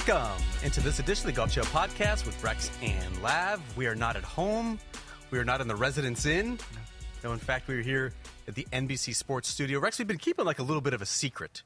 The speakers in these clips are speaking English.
Welcome into this edition of the Golf Show podcast with Rex and Lav. We are not at home. We are not in the Residence Inn. No, in fact, we are here at the NBC Sports studio. Rex, we've been keeping like a little bit of a secret.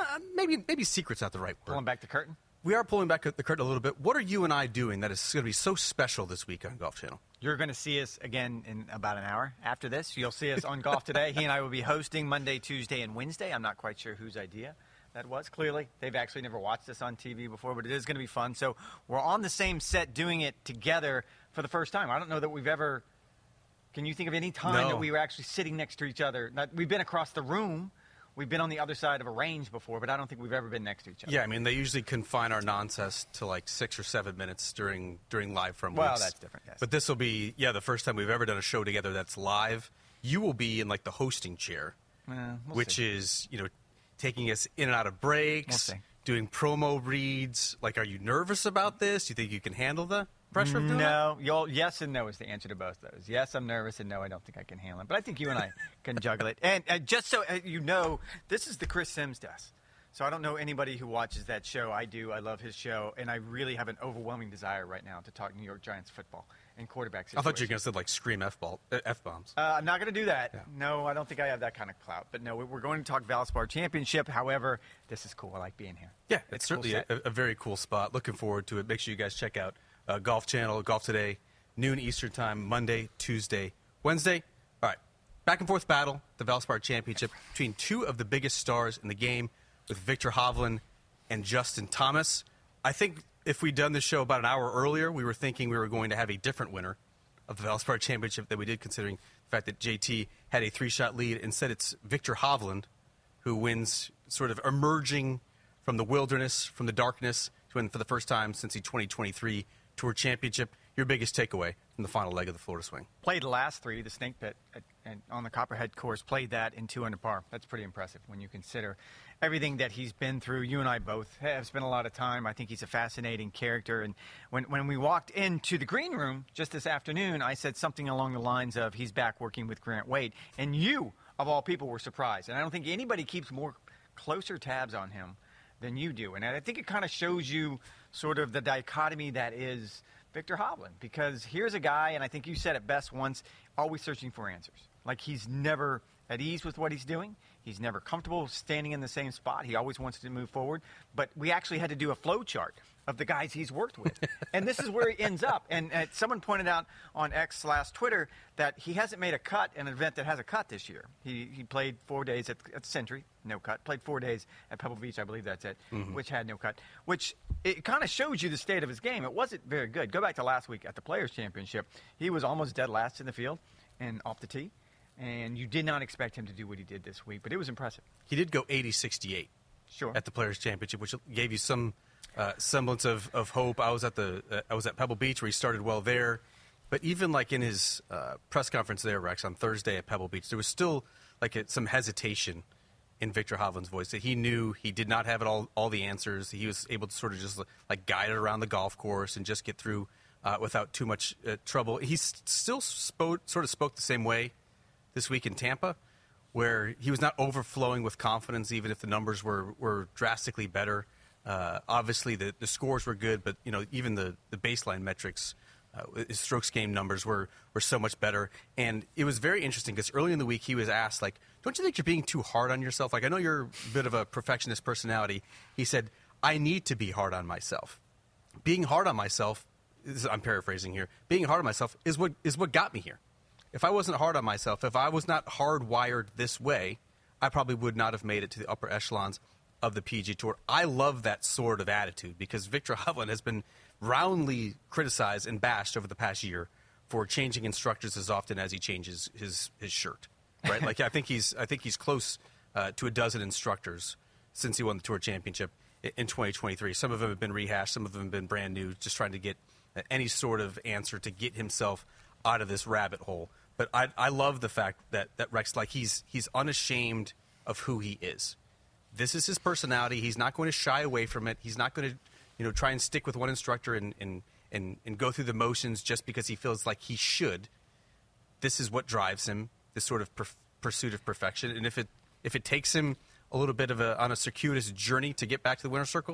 Maybe secret's not the right word. Pulling back the curtain? We are pulling back the curtain a little bit. What are you and I doing that is going to be so special this week on Golf Channel? You're going to see us again in about an hour after this. You'll see us on Golf Today. He and I will be hosting Monday, Tuesday, and Wednesday. I'm not quite sure whose idea that was. Clearly, they've actually never watched us on TV before, but it is going to be fun. So we're on the same set doing it together for the first time. I don't know that we've ever... Can you think of any time that we were actually sitting next to each other? We've been across the room. We've been on the other side of a range before, but I don't think we've ever been next to each other. Yeah, I mean, they usually confine our nonsense to like 6 or 7 minutes during live from weeks. Well, that's different, yes. But this will be, the first time we've ever done a show together that's live. You will be in like the hosting chair, which is, taking us in and out of breaks, doing promo reads. Like, are you nervous about this? Do you think you can handle the pressure of doing that? No. Yes and no is the answer to both those. Yes, I'm nervous, and no, I don't think I can handle it. But I think you and I can juggle it. And just so you know, this is the Chris Sims desk. So I don't know anybody who watches that show. I do. I love his show. And I really have an overwhelming desire right now to talk New York Giants football and quarterback situations. I thought you were going to say, like, scream F-bombs. I'm not going to do that. Yeah. No, I don't think I have that kind of clout. But, no, we're going to talk Valspar Championship. However, this is cool. I like being here. Yeah, it's certainly a very cool spot. Looking forward to it. Make sure you guys check out Golf Channel, Golf Today, noon Eastern time, Monday, Tuesday, Wednesday. All right, back and forth battle, the Valspar Championship between two of the biggest stars in the game, with Viktor Hovland and Justin Thomas. I think if we'd done this show about an hour earlier, we were thinking we were going to have a different winner of the Valspar Championship than we did, considering the fact that JT had a 3-shot lead. Instead, it's Viktor Hovland who wins, sort of emerging from the wilderness, from the darkness, to win for the first time since the 2023 Tour Championship. Your biggest takeaway from the final leg of the Florida Swing? Played the last three, the Snake Pit on the Copperhead course, played that in 2 under par. That's pretty impressive when you consider everything that he's been through. You and I both have spent a lot of time. I think he's a fascinating character. And when we walked into the green room just this afternoon, I said something along the lines of, he's back working with Grant Wade. And you, of all people, were surprised. And I don't think anybody keeps more closer tabs on him than you do. And I think it kind of shows you sort of the dichotomy that is Viktor Hovland. Because here's a guy, and I think you said it best once, always searching for answers. Like, he's never at ease with what he's doing. He's never comfortable standing in the same spot. He always wants to move forward. But we actually had to do a flow chart of the guys he's worked with. And this is where he ends up. And someone pointed out on X/Twitter that he hasn't made a cut in an event that has a cut this year. He played 4 days at the Century, no cut. Played 4 days at Pebble Beach, I believe that's it, which had no cut. Which it kind of shows you the state of his game. It wasn't very good. Go back to last week at the Players' Championship. He was almost dead last in the field and off the tee. And you did not expect him to do what he did this week, but it was impressive. He did go 80-68 at the Players' Championship, which gave you some semblance of hope. I was at Pebble Beach, where he started well there. But even like in his press conference there, Rex, on Thursday at Pebble Beach, there was still like some hesitation in Viktor Hovland's voice, that he knew he did not have all the answers. He was able to sort of just like guide it around the golf course and just get through without too much trouble. He still spoke the same way this week in Tampa, where he was not overflowing with confidence, even if the numbers were drastically better. Obviously, the scores were good, but even the baseline metrics, his strokes gained numbers were so much better. And it was very interesting because early in the week he was asked, like, don't you think you're being too hard on yourself? Like, I know you're a bit of a perfectionist personality. He said, I need to be hard on myself. Being hard on myself, I'm paraphrasing here, being hard on myself is what got me here. If I wasn't hard on myself, if I was not hardwired this way, I probably would not have made it to the upper echelons of the PGA Tour. I love that sort of attitude because Viktor Hovland has been roundly criticized and bashed over the past year for changing instructors as often as he changes his shirt. Right? Like, I think he's close to a dozen instructors since he won the Tour Championship in 2023. Some of them have been rehashed, some of them have been brand new, just trying to get any sort of answer to get himself out of this rabbit hole. But I love the fact that Rex, like, he's unashamed of who he is. This is his personality. He's not going to shy away from it. He's not going to, try and stick with one instructor and go through the motions just because he feels like he should. This is what drives him, this sort of pursuit of perfection. And if it takes him a little bit of on a circuitous journey to get back to the winner's circle,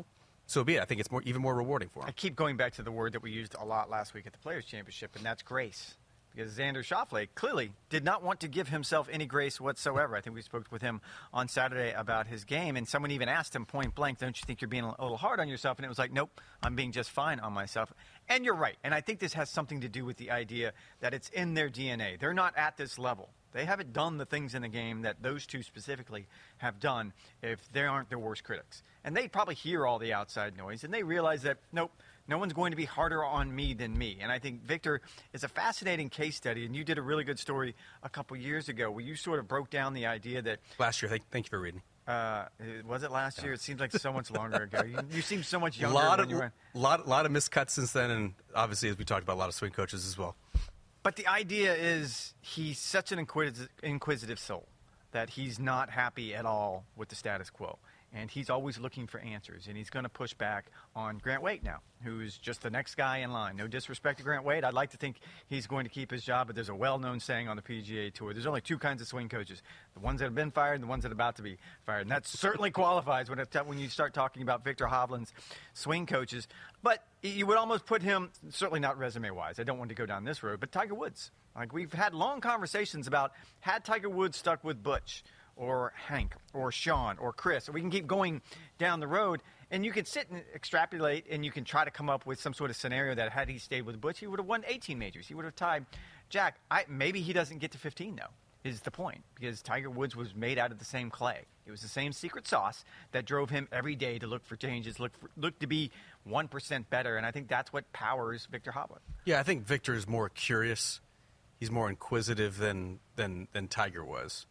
so be it. I think it's even more rewarding for him. I keep going back to the word that we used a lot last week at the Players' Championship, and that's grace. Because Xander Schauffele clearly did not want to give himself any grace whatsoever. I think we spoke with him on Saturday about his game, and someone even asked him point blank, don't you think you're being a little hard on yourself? And it was like, nope, I'm being just fine on myself. And you're right. And I think this has something to do with the idea that it's in their DNA. They're not at this level. They haven't done the things in the game that those two specifically have done if they aren't their worst critics. And they probably hear all the outside noise, and they realize that, nope, no one's going to be harder on me than me. And I think Victor is a fascinating case study, and you did a really good story a couple years ago where you sort of broke down the idea that... Last year. Thank you for reading. Was it last year? It seems like so much longer ago. You seem so much younger. Lot of miscuts since then, and obviously, as we talked about, a lot of swing coaches as well. But the idea is he's such an inquisitive soul that he's not happy at all with the status quo. And he's always looking for answers. And he's going to push back on Grant Waite now, who's just the next guy in line. No disrespect to Grant Waite. I'd like to think he's going to keep his job, but there's a well-known saying on the PGA Tour. There's only two kinds of swing coaches, the ones that have been fired and the ones that are about to be fired. And that certainly qualifies when you start talking about Viktor Hovland's swing coaches. But you would almost put him, certainly not resume-wise. I don't want to go down this road, but Tiger Woods. Like, we've had long conversations about had Tiger Woods stuck with Butch, or Hank, or Sean, or Chris. Or we can keep going down the road, and you can sit and extrapolate, and you can try to come up with some sort of scenario that had he stayed with Butch, he would have won 18 majors. He would have tied Jack. Maybe he doesn't get to 15, though, is the point, because Tiger Woods was made out of the same clay. It was the same secret sauce that drove him every day to look for changes, look to be 1% better, and I think that's what powers Viktor Hovland. Yeah, I think Victor is more curious. He's more inquisitive than Tiger was.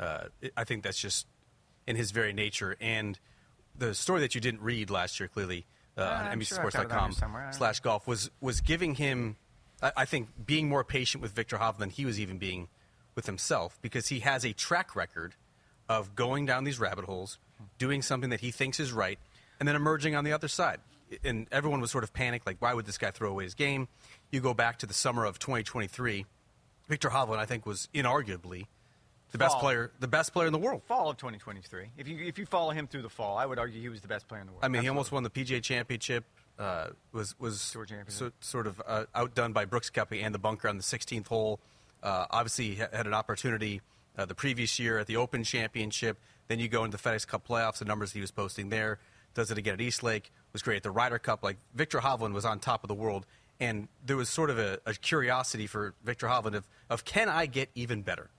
I think that's just in his very nature. And the story that you didn't read last year, clearly, on NBCSports.com/golf was giving him, I think, being more patient with Viktor Hovland than he was even being with himself, because he has a track record of going down these rabbit holes, doing something that he thinks is right, and then emerging on the other side. And everyone was sort of panicked, like, why would this guy throw away his game? You go back to the summer of 2023, Viktor Hovland, I think, was inarguably the best player in the world. Fall of 2023. If you follow him through the fall, I would argue he was the best player in the world. I mean, He almost won the PGA Championship. Was sort of outdone by Brooks Koepka and the bunker on the 16th hole. Obviously, he had an opportunity the previous year at the Open Championship. Then you go into the FedEx Cup playoffs. The numbers he was posting there. Does it again at Eastlake. Was great at the Ryder Cup. Like, Viktor Hovland was on top of the world. And there was sort of a curiosity for Viktor Hovland of can I get even better?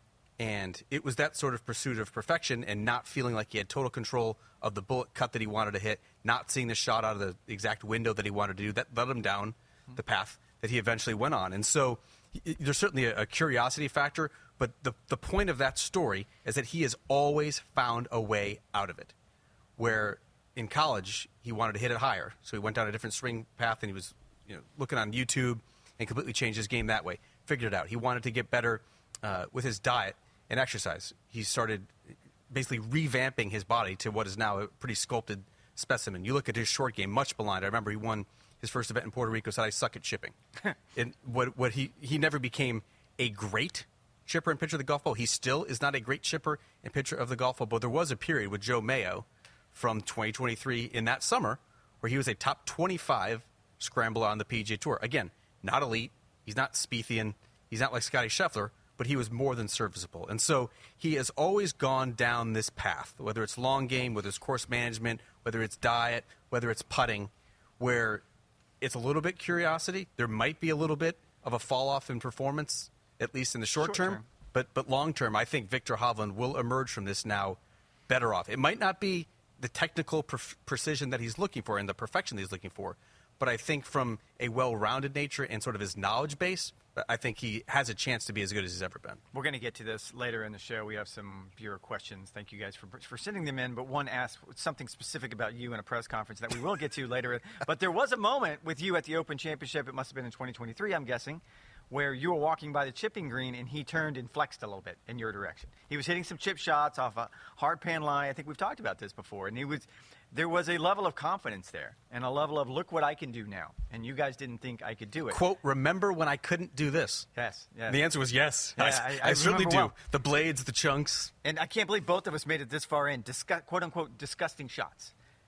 And it was that sort of pursuit of perfection and not feeling like he had total control of the bullet cut that he wanted to hit, not seeing the shot out of the exact window that he wanted to do. That led him down the path that he eventually went on. And so there's certainly a curiosity factor, but the point of that story is that he has always found a way out of it. Where in college, he wanted to hit it higher, so he went down a different swing path, and he was looking on YouTube and completely changed his game that way. Figured it out. He wanted to get better with his diet and exercise. He started basically revamping his body to what is now a pretty sculpted specimen. You look at his short game, much maligned. I remember he won his first event in Puerto Rico, said, I suck at chipping. And what he never became a great chipper and pitcher of the golf ball. He still is not a great chipper and pitcher of the golf ball, but there was a period with Joe Mayo from 2023 in that summer where he was a top 25 scrambler on the PGA Tour. Again, not elite. He's not Spiethian. He's not like Scotty Scheffler, but he was more than serviceable. And so he has always gone down this path, whether it's long game, whether it's course management, whether it's diet, whether it's putting, where it's a little bit curiosity. There might be a little bit of a fall-off in performance, at least in the short term. But long term, I think Viktor Hovland will emerge from this now better off. It might not be the technical precision that he's looking for and the perfection that he's looking for, but I think from a well-rounded nature and sort of his knowledge base, I think he has a chance to be as good as he's ever been. We're going to get to this later in the show. We have some viewer questions. Thank you guys for sending them in, but one asked something specific about you in a press conference that we will get to later. But there was a moment with you at the Open Championship, it must have been in 2023, I'm guessing, where you were walking by the chipping green and he turned and flexed a little bit in your direction. He was hitting some chip shots off a hard pan lie. I think we've talked about this before. And there was a level of confidence there and a level of, look what I can do now. And you guys didn't think I could do it. Quote, remember when I couldn't do this? Yes. The answer was yes. Yeah, I certainly do. Well. The blades, the chunks. And I can't believe both of us made it this far in, quote-unquote, disgusting shots.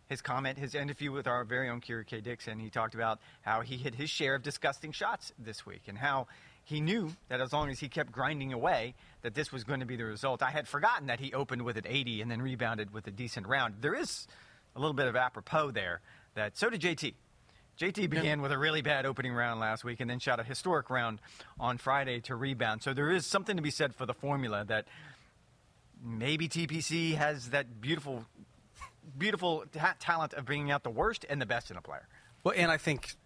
his comment, his interview with our very own Kira K. Dixon. He talked about how he hit his share of disgusting shots this week and how he knew that as long as he kept grinding away, that this was going to be the result. I had forgotten that he opened with an 80 and then rebounded with a decent round. There is a little bit of apropos there. That so did JT. JT began with a really bad opening round last week and then shot a historic round on Friday to rebound. So there is something to be said for the formula that maybe TPC has that beautiful talent of bringing out the worst and the best in a player. Well, and I think,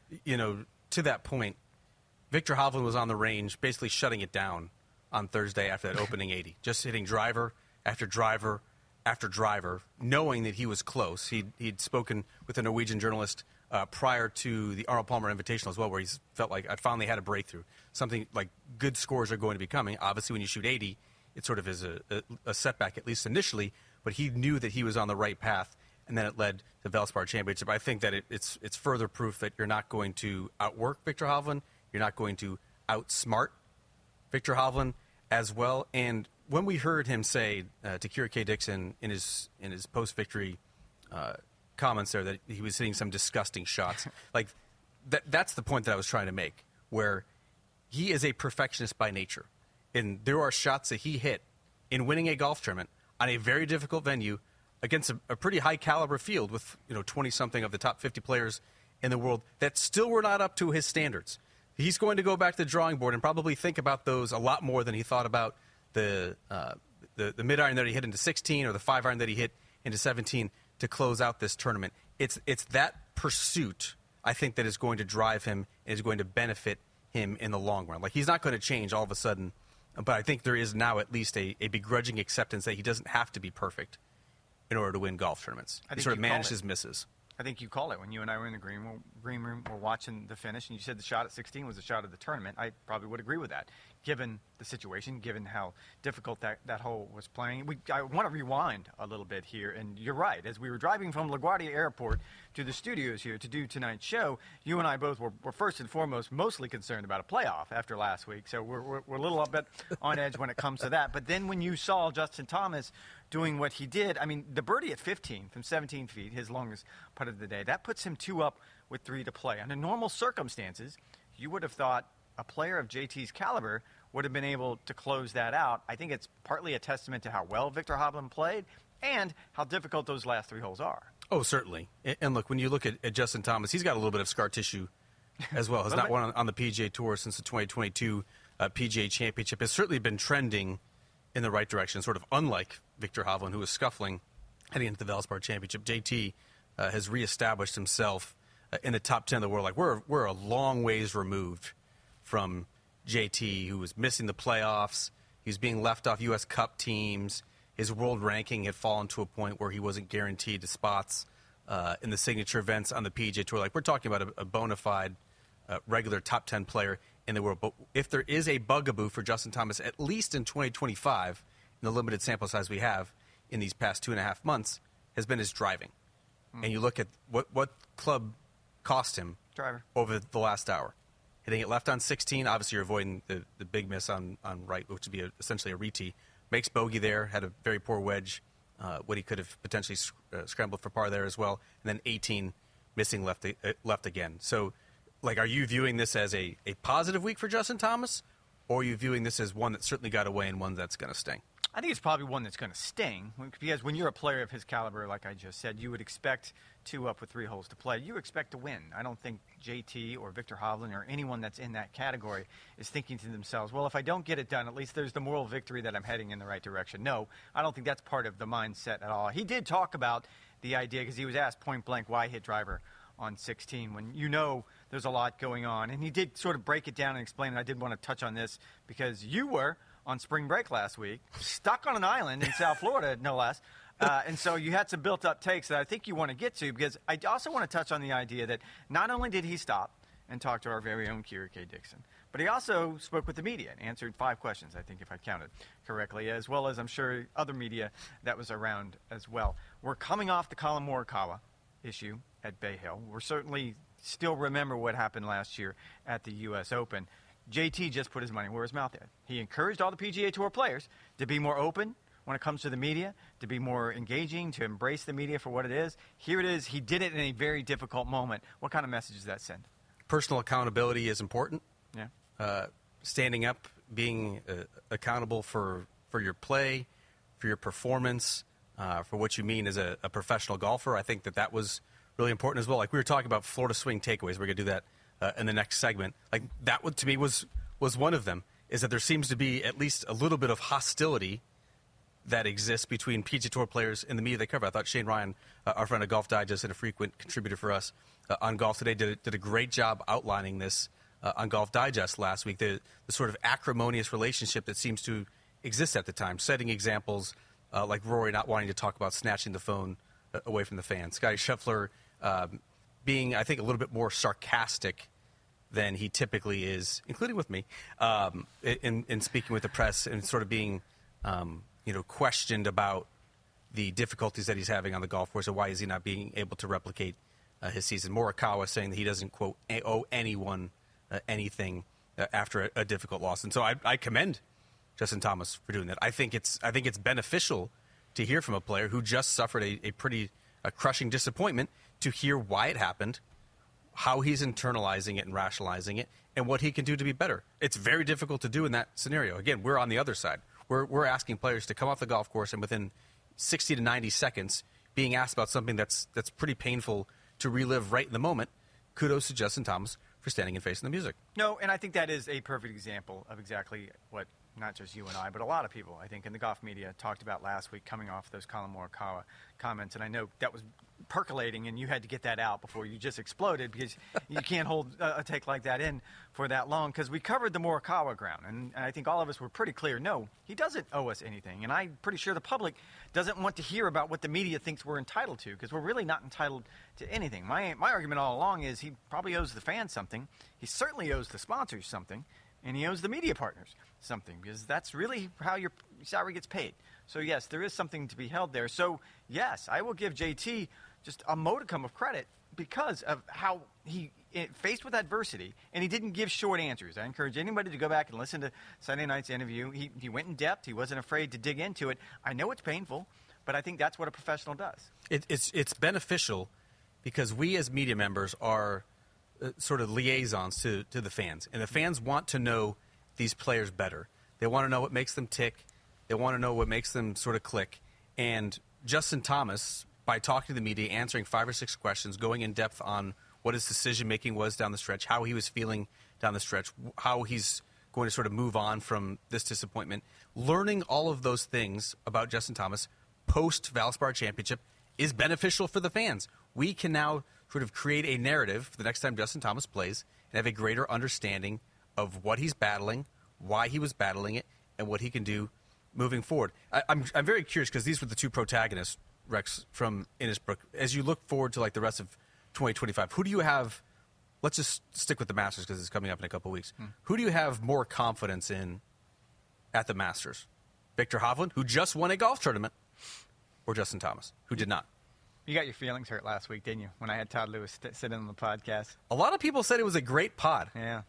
to that point, Viktor Hovland was on the range basically shutting it down on Thursday after that opening 80, just hitting driver after driver after driver, knowing that he was close. He'd spoken with a Norwegian journalist prior to the Arnold Palmer Invitational as well, where he felt like I finally had a breakthrough. Something like good scores are going to be coming. Obviously, when you shoot 80, it sort of is a setback, at least initially, but he knew that he was on the right path, and then it led to the Valspar Championship. I think that it's further proof that you're not going to outwork Viktor Hovland. You're not going to outsmart Viktor Hovland as well. And when we heard him say to Kira K. Dixon in his post-victory comments there that he was hitting some disgusting shots, like that's the point that I was trying to make, where he is a perfectionist by nature. And there are shots that he hit in winning a golf tournament on a very difficult venue against a pretty high-caliber field with 20-something of the top 50 players in the world that still were not up to his standards. He's going to go back to the drawing board and probably think about those a lot more than he thought about the mid-iron that he hit into 16 or the 5-iron that he hit into 17 to close out this tournament. It's that pursuit, I think, that is going to drive him and is going to benefit him in the long run. Like, he's not going to change all of a sudden, but I think there is now at least a begrudging acceptance that he doesn't have to be perfect in order to win golf tournaments. He sort of managed his misses. I think you call it when you and I were in the green room, we're watching the finish, and you said the shot at 16 was the shot of the tournament. I probably would agree with that, given the situation, given how difficult that hole was playing. I want to rewind a little bit here, and you're right. As we were driving from LaGuardia Airport to the studios here to do tonight's show, you and I both were first and foremost mostly concerned about a playoff after last week, so we're a little bit on edge when it comes to that. But then when you saw Justin Thomas doing what he did, I mean, the birdie at 15 from 17 feet, his longest putt of the day, that puts him 2 up with 3 to play. Under normal circumstances, you would have thought a player of JT's caliber would have been able to close that out. I think it's partly a testament to how well Viktor Hovland played and how difficult those last 3 holes are. Oh, certainly. And look, when you look at Justin Thomas, he's got a little bit of scar tissue as well. Has not won on the PGA Tour since the 2022 PGA Championship. Has certainly been trending in the right direction, sort of unlike Viktor Hovland, who was scuffling heading into the Valspar Championship. JT has reestablished himself in the top 10 of the world. Like, we're a long ways removed from JT, who was missing the playoffs. He was being left off U.S. Cup teams. His world ranking had fallen to a point where he wasn't guaranteed spots in the signature events on the PGA Tour. Like, we're talking about a bona fide regular top 10 player in the world. But if there is a bugaboo for Justin Thomas, at least in 2025, in the limited sample size we have in these past 2.5 months, has been his driving. And you look at what club cost him over the last hour. Hitting it left on 16, obviously you're avoiding the big miss on right, which would be essentially a re-tee. Makes bogey there, had a very poor wedge, what he could have potentially scrambled for par there as well. And then 18, missing left again. So, like, are you viewing this as a positive week for Justin Thomas, or are you viewing this as one that certainly got away and one that's going to sting? I think it's probably one that's going to sting, because when you're a player of his caliber, like I just said, you would expect 2 up with 3 holes to play. You expect to win. I don't think JT or Viktor Hovland or anyone that's in that category is thinking to themselves, well, if I don't get it done, at least there's the moral victory that I'm heading in the right direction. No, I don't think that's part of the mindset at all. He did talk about the idea, because he was asked point blank, why hit driver on 16 when you know there's a lot going on. And he did sort of break it down and explain, and I did want to touch on this because you were on spring break last week, stuck on an island in South Florida, no less. And so you had some built-up takes that I think you want to get to, because I also want to touch on the idea that not only did he stop and talk to our very own Kira K. Dixon, but he also spoke with the media and answered 5 questions, I think, if I counted correctly, as well as I'm sure other media that was around as well. We're coming off the Colin Morikawa issue at Bay Hill. We're certainly still remember what happened last year at the U.S. Open. JT just put his money where his mouth is. He encouraged all the PGA Tour players to be more open when it comes to the media, to be more engaging, to embrace the media for what it is. Here it is. He did it in a very difficult moment. What kind of message does that send? Personal accountability is important. Yeah. Standing up, being accountable for your play, for your performance, for what you mean as a professional golfer. I think that was really important as well. Like we were talking about Florida swing takeaways. We're going to do that in the next segment. Like that one, to me, was one of them, is that there seems to be at least a little bit of hostility that exists between PGA Tour players and the media they cover. I thought Shane Ryan, our friend of Golf Digest and a frequent contributor for us on Golf Today, did a great job outlining this on Golf Digest last week, the sort of acrimonious relationship that seems to exist at the time, setting examples like Rory not wanting to talk about snatching the phone away from the fans. Scottie Scheffler being, I think, a little bit more sarcastic than he typically is, including with me, in speaking with the press and sort of being questioned about the difficulties that he's having on the golf course and why is he not being able to replicate his season. Morikawa saying that he doesn't, quote, owe anyone anything after a difficult loss. And so I commend Justin Thomas for doing that. I think it's beneficial to hear from a player who just suffered a pretty crushing disappointment to hear why it happened, how he's internalizing it and rationalizing it, and what he can do to be better. It's very difficult to do in that scenario. Again, we're on the other side. We're asking players to come off the golf course and within 60 to 90 seconds being asked about something that's pretty painful to relive right in the moment. Kudos to Justin Thomas for standing and facing the music. No, and I think that is a perfect example of exactly what not just you and I, but a lot of people, I think, in the golf media talked about last week coming off those Colin Morikawa comments. And I know that was percolating, and you had to get that out before you just exploded because you can't hold a take like that in for that long because we covered the Morikawa ground. And I think all of us were pretty clear, no, he doesn't owe us anything. And I'm pretty sure the public doesn't want to hear about what the media thinks we're entitled to because we're really not entitled to anything. My argument all along is he probably owes the fans something. He certainly owes the sponsors something. And he owes the media partners something because that's really how your salary gets paid. So, yes, there is something to be held there. So, yes, I will give JT just a modicum of credit because of how he faced with adversity, and he didn't give short answers. I encourage anybody to go back and listen to Sunday night's interview. He went in depth. He wasn't afraid to dig into it. I know it's painful, but I think that's what a professional does. It's beneficial because we as media members are sort of liaisons to the fans. And the fans want to know these players better. They want to know what makes them tick. They want to know what makes them sort of click. And Justin Thomas, by talking to the media, answering 5 or 6 questions, going in depth on what his decision-making was down the stretch, how he was feeling down the stretch, how he's going to sort of move on from this disappointment, learning all of those things about Justin Thomas post-Valspar Championship is beneficial for the fans. We can now sort of create a narrative for the next time Justin Thomas plays and have a greater understanding of what he's battling, why he was battling it, and what he can do moving forward. I'm very curious because these were the two protagonists, Rex, from Innisbrook. As you look forward to like the rest of 2025, who do you have? Let's just stick with the Masters because it's coming up in a couple of weeks. Who do you have more confidence in at the Masters? Viktor Hovland, who just won a golf tournament, or Justin Thomas, who did not? You got your feelings hurt last week, didn't you, when I had Todd Lewis sit in on the podcast? A lot of people said it was a great pod. Yeah.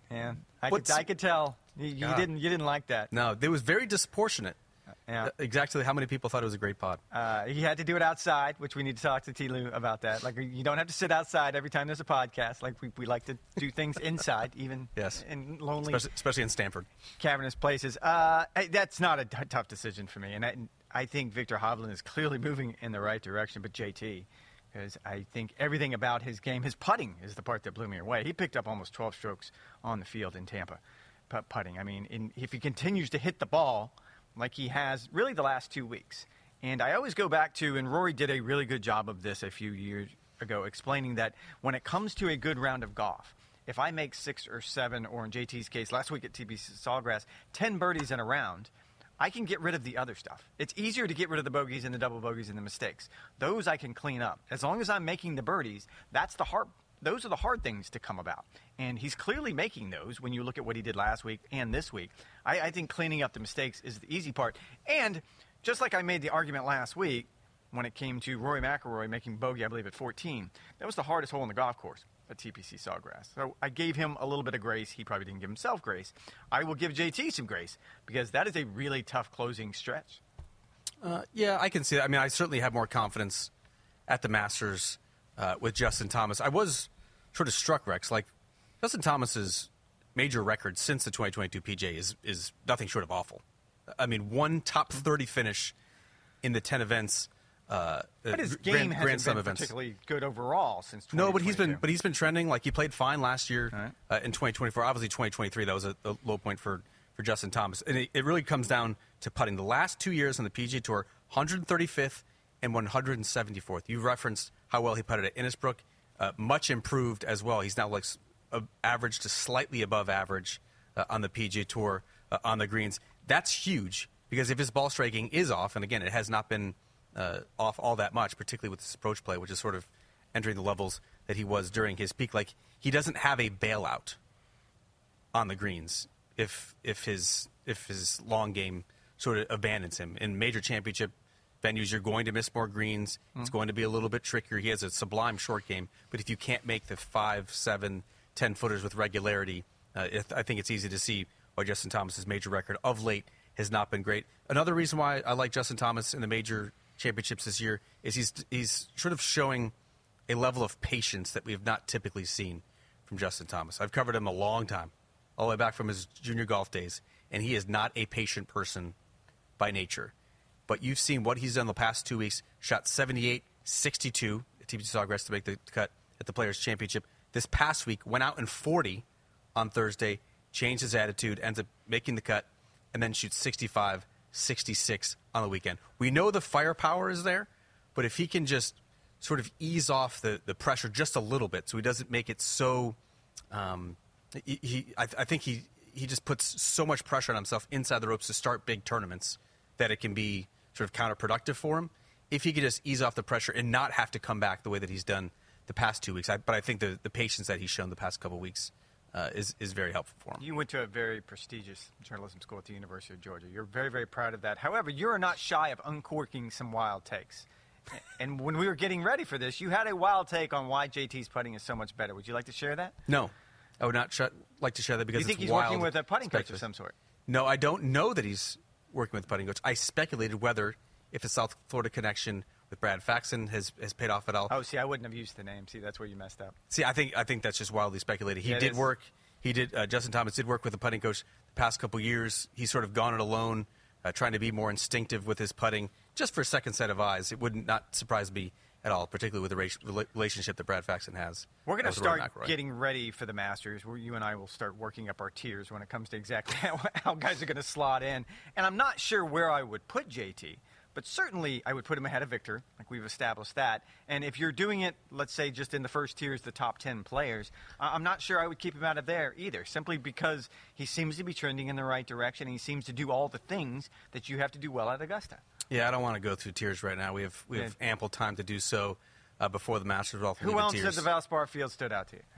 I could tell. You didn't like that. No, it was very disproportionate. Yeah. Exactly how many people thought it was a great pod. He had to do it outside, which we need to talk to T. Lou about that. Like, you don't have to sit outside every time there's a podcast. Like, we like to do things inside, even in lonely, especially in Stanford, cavernous places. That's not a tough decision for me. And I think Viktor Hovland is clearly moving in the right direction, but JT, because I think everything about his game, his putting is the part that blew me away. He picked up almost 12 strokes on the field in Tampa, putting. I mean, if he continues to hit the ball like he has really the last 2 weeks. And I always go back to, and Rory did a really good job of this a few years ago, explaining that when it comes to a good round of golf, if I make 6 or 7, or in JT's case, last week at TPC Sawgrass, 10 birdies in a round, I can get rid of the other stuff. It's easier to get rid of the bogeys and the double bogeys and the mistakes. Those I can clean up. As long as I'm making the birdies, those are the hard things to come about. And he's clearly making those when you look at what he did last week and this week. I think cleaning up the mistakes is the easy part. And just like I made the argument last week when it came to Rory McIlroy making bogey, I believe, at 14, that was the hardest hole in the golf course at TPC Sawgrass. So I gave him a little bit of grace. He probably didn't give himself grace. I will give JT some grace because that is a really tough closing stretch. Yeah, I can see that. I mean, I certainly have more confidence at the Masters with Justin Thomas. I was sort of struck, Rex. Like, Justin Thomas's major record since the 2022 PGA is nothing short of awful. I mean, one top 30 finish in the 10 events. But his game hasn't been particularly good overall since 2022. No, but he's been trending. Like, he played fine last year in 2024. Obviously, 2023 that was a low point for Justin Thomas, and it really comes down to putting. The last 2 years on the PGA Tour, 135th and 174th. You referenced how well he putted at Innisbrook. Much improved as well. He's now like average to slightly above average on the PGA Tour on the greens. That's huge because if his ball striking is off, and again, it has not been off all that much, particularly with his approach play, which is sort of entering the levels that he was during his peak. Like, he doesn't have a bailout on the greens if his long game sort of abandons him. In major championship venues, you're going to miss more greens. It's going to be a little bit trickier. He has a sublime short game, but if you can't make the 5, 7, 10 footers with regularity, I think it's easy to see why Justin Thomas's major record of late has not been great. Another reason why I like Justin Thomas in the major championships this year is he's sort of showing a level of patience that we have not typically seen from Justin Thomas. I've covered him a long time, all the way back from his junior golf days, and he is not a patient person by nature. But you've seen what he's done the past 2 weeks. Shot 78, 62 at TPC Sawgrass to make the cut at the Players' Championship. This past week, went out in 40 on Thursday, changed his attitude, ends up making the cut, and then shoots 65, 66 on the weekend. We know the firepower is there, but if he can just sort of ease off the pressure just a little bit so he doesn't make it so I think he just puts so much pressure on himself inside the ropes to start big tournaments that it can be sort of counterproductive for him. If he could just ease off the pressure and not have to come back the way that he's done the past 2 weeks. But I think the patience that he's shown the past couple of weeks is very helpful for him. You went to a very prestigious journalism school at the University of Georgia. You're very, very proud of that. However, you're not shy of uncorking some wild takes. And when we were getting ready for this, you had a wild take on why JT's putting is so much better. Would you like to share that? No. I would not like to share that because you think it's he's wild working with a putting coach of some sort? No, I don't know that he's working with a putting coach. I speculated whether if the South Florida connection with Brad Faxon has paid off at all. Oh, see, I wouldn't have used the name. See, that's where you messed up. See, I think that's just wildly speculated. He did work. Justin Thomas did work with a putting coach the past couple years. He's sort of gone it alone, trying to be more instinctive with his putting, just for a second set of eyes. It would not surprise me at all, particularly with the relationship that Brad Faxon has. We're going to start getting ready for the Masters, where you and I will start working up our tiers when it comes to exactly how guys are going to slot in. And I'm not sure where I would put JT, but certainly I would put him ahead of Victor, like we've established that. And if you're doing it, let's say, just in the first tiers, the top 10 players, I'm not sure I would keep him out of there either, simply because he seems to be trending in the right direction, and he seems to do all the things that you have to do well at Augusta. Yeah, I don't want to go through tiers right now. We have ample time to do so before the Masters. Who else at the Valspar field stood out to you?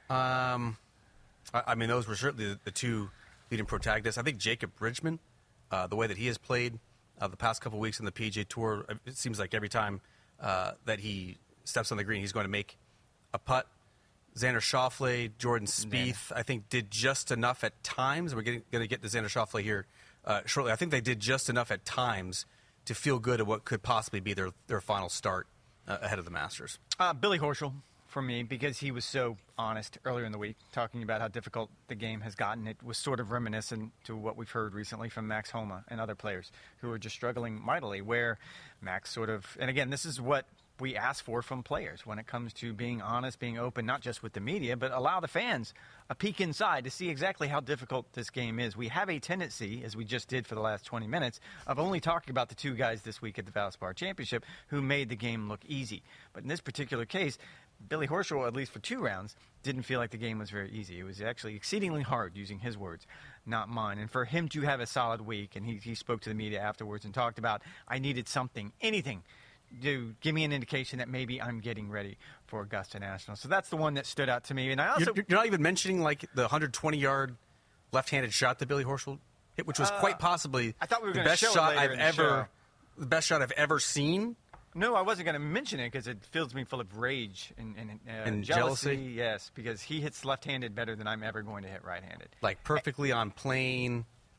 I mean, those were certainly the two leading protagonists. I think Jacob Bridgman, the way that he has played the past couple of weeks on the PGA Tour, it seems like every time that he steps on the green, he's going to make a putt. Xander Schauffele, Jordan Spieth, I think did just enough at times. We're going to get to Xander Schauffele here shortly. I think they did just enough at times to feel good at what could possibly be their final start ahead of the Masters. Billy Horschel for me, because he was so honest earlier in the week, talking about how difficult the game has gotten. It was sort of reminiscent to what we've heard recently from Max Homa and other players who are just struggling mightily, where Max sort of, and again, this is what we ask for from players when it comes to being honest, being open, not just with the media, but allow the fans a peek inside to see exactly how difficult this game is. We have a tendency, as we just did for the last 20 minutes, of only talking about the two guys this week at the Valspar Championship who made the game look easy. But in this particular case, Billy Horschel, at least for 2 rounds, didn't feel like the game was very easy. It was actually exceedingly hard, using his words, not mine. And for him to have a solid week, and he spoke to the media afterwards and talked about, I needed something, anything, to give me an indication that maybe I'm getting ready for Augusta National. So that's the one that stood out to me. And I also, you're not even mentioning like the 120-yard left-handed shot that Billy Horschel hit, which was quite possibly the best shot I've ever seen. No, I wasn't going to mention it because it fills me full of rage and jealousy. Yes, because he hits left-handed better than I'm ever going to hit right-handed. Like perfectly on plane,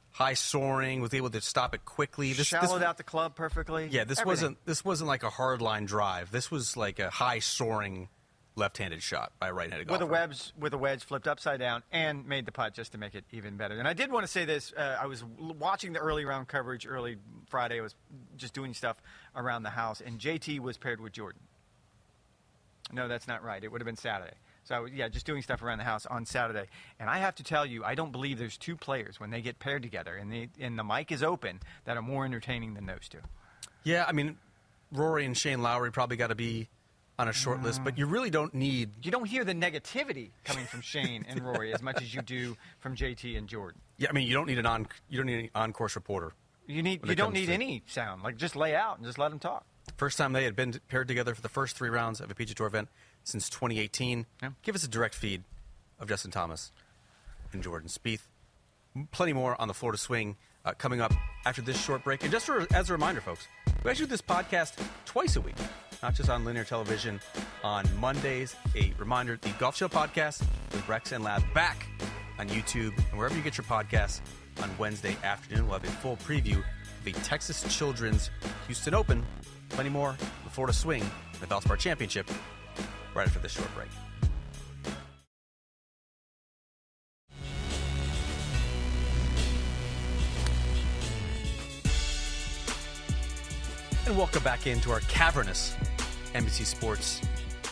high soaring, was able to stop it quickly. Shallowed out the club perfectly. Yeah, this wasn't like a hard line drive. This was like a high soaring left-handed shot by a right-handed golfer. With a wedge flipped upside down and made the putt just to make it even better. And I did want to say this. I was watching the early round coverage early Friday. I was just doing stuff around the house, and JT was paired with Jordan. No, that's not right. It would have been Saturday. So, just doing stuff around the house on Saturday. And I have to tell you, I don't believe there's two players when they get paired together and the mic is open that are more entertaining than those two. Yeah, I mean, Rory and Shane Lowry probably got to be on a short list, but you really don't need... You don't hear the negativity coming from Shane and Rory as much as you do from JT and Jordan. Yeah, I mean, you don't need an on-course reporter. You don't need any sound. Like, just lay out and just let them talk. First time they had been paired together for the first 3 rounds of a PGA Tour event since 2018. Yeah. Give us a direct feed of Justin Thomas and Jordan Spieth. Plenty more on the Florida Swing coming up after this short break. And just as a reminder, folks, we actually do this podcast twice a week, not just on linear television. On Mondays, a reminder, the Golf Show podcast with Rex and Lab back on YouTube and wherever you get your podcasts. On Wednesday afternoon, we'll have a full preview of the Texas Children's Houston Open. Plenty more, the Florida Swing, and the Valspar Championship, right after this short break. And welcome back into our cavernous NBC Sports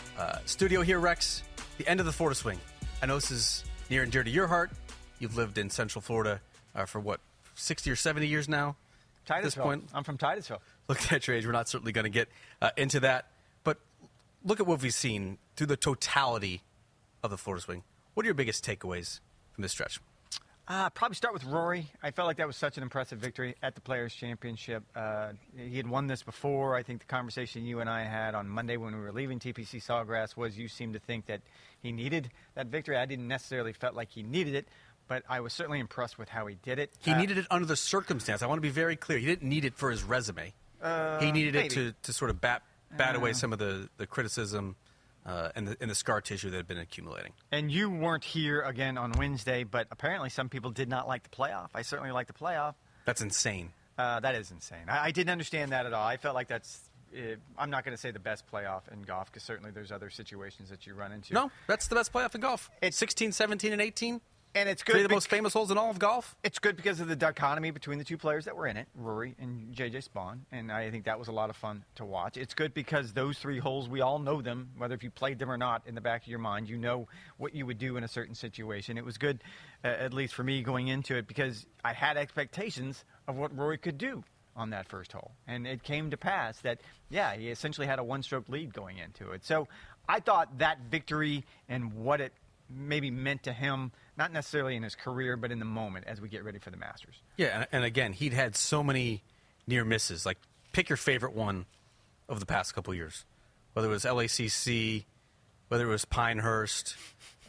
studio here, Rex. The end of the Florida Swing. I know this is near and dear to your heart. You've lived in Central Florida for, 60 or 70 years now? Titusville. At this point? I'm from Titusville. Look at your age. We're not certainly going to get into that. But look at what we've seen through the totality of the Florida Swing. What are your biggest takeaways from this stretch? Probably start with Rory. I felt like that was such an impressive victory at the Players' Championship. He had won this before. I think the conversation you and I had on Monday when we were leaving TPC Sawgrass was you seemed to think that he needed that victory. I didn't necessarily felt like he needed it, but I was certainly impressed with how he did it. He needed it under the circumstance. I want to be very clear. He didn't need it for his resume. He needed it to sort of bat away some of the criticism and the scar tissue that had been accumulating. And you weren't here again on Wednesday, but apparently some people did not like the playoff. I certainly like the playoff. That's insane. That is insane. I didn't understand that at all. I felt like that's I'm not going to say the best playoff in golf because certainly there's other situations that you run into. No, that's the best playoff in golf. It's 16, 17, and 18. And it's good. 3 of the most famous holes in all of golf. It's good because of the dichotomy between the two players that were in it, Rory and J.J. Spaun, and I think that was a lot of fun to watch. It's good because those 3 holes, we all know them, whether if you played them or not in the back of your mind. You know what you would do in a certain situation. It was good, at least for me, going into it because I had expectations of what Rory could do on that first hole. And it came to pass that, he essentially had a one-stroke lead going into it. So I thought that victory and what it maybe meant to him, not necessarily in his career, but in the moment as we get ready for the Masters. Yeah, and again, he'd had so many near misses. Like, pick your favorite one of the past couple years, whether it was LACC, whether it was Pinehurst,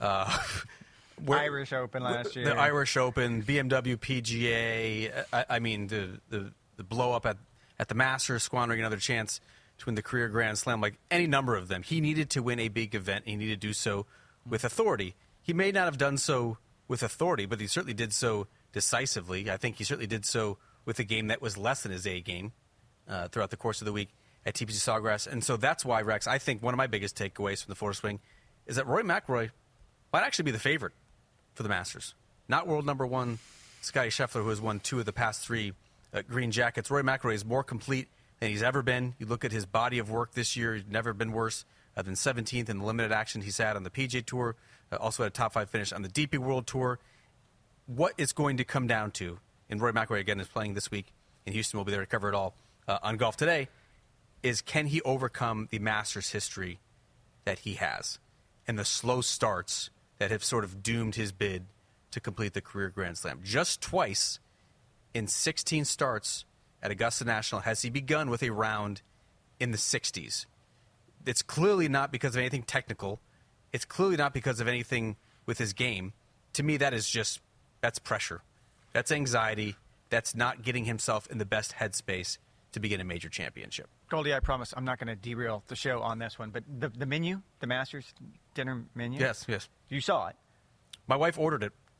Irish Open last year. The Irish Open, BMW PGA. I mean, the blow up at the Masters, squandering another chance to win the career Grand Slam. Like any number of them, he needed to win a big event. He needed to do so with authority. He may not have done so with authority, but he certainly did so decisively. I think he certainly did so with a game that was less than his A game throughout the course of the week at TPC Sawgrass. And so that's why, Rex, I think one of my biggest takeaways from the Florida Swing is that Rory McIlroy might actually be the favorite for the Masters. Not world number 1 Scottie Scheffler, who has won 2 of the past 3 green jackets. Rory McIlroy is more complete than he's ever been. You look at his body of work this year, he's never been worse than 17th in the limited action he's had on the PGA Tour. Also had a top 5 finish on the DP World Tour. What it's going to come down to, and Rory McIlroy, again, is playing this week in Houston. We'll be there to cover it all on Golf Today, is can he overcome the Masters history that he has and the slow starts that have sort of doomed his bid to complete the career Grand Slam. Just twice in 16 starts at Augusta National has he begun with a round in the 60s. It's clearly not because of anything technical. It's clearly not because of anything with his game. To me, that's pressure. That's anxiety. That's not getting himself in the best headspace to begin a major championship. Goldie, I promise I'm not going to derail the show on this one, but the menu, the Masters dinner menu? Yes. You saw it. My wife ordered it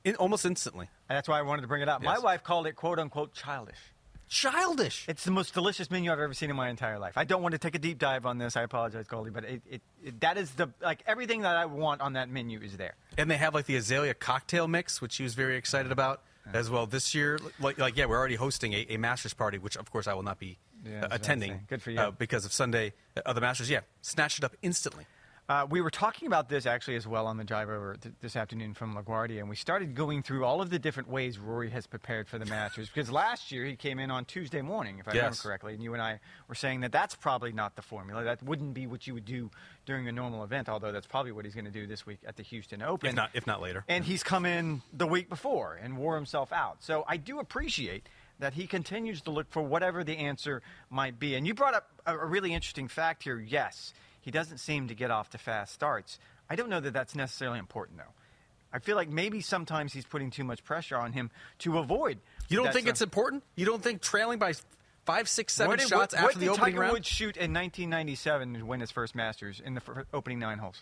almost instantly. And that's why I wanted to bring it up. Yes. My wife called it, quote unquote, childish. Childish. It's the most delicious menu I've ever seen in my entire life. I don't want to take a deep dive on this. I apologize, Goldie, but that is everything that I want on that menu is there. And they have like the azalea cocktail mix, which he was very excited about as well this year. We're already hosting a Masters party, which of course I will not be attending. Good for you. Because of Sunday of the Masters. Yeah, snatched it up instantly. We were talking about this actually as well on the drive over this afternoon from LaGuardia, and we started going through all of the different ways Rory has prepared for the Masters. Because last year he came in on Tuesday morning, if I remember correctly, and you and I were saying that that's probably not the formula. That wouldn't be what you would do during a normal event, although that's probably what he's going to do this week at the Houston Open. If not later. And he's come in the week before and wore himself out. So I do appreciate that he continues to look for whatever the answer might be. And you brought up a really interesting fact here. Yes, he doesn't seem to get off to fast starts. I don't know that that's necessarily important, though. I feel like maybe sometimes he's putting too much pressure on him to avoid. You don't think it's important? You don't think trailing by 5, 6, 7 shots after the opening round? What did Tiger Woods shoot in 1997 to win his first Masters in the opening 9 holes?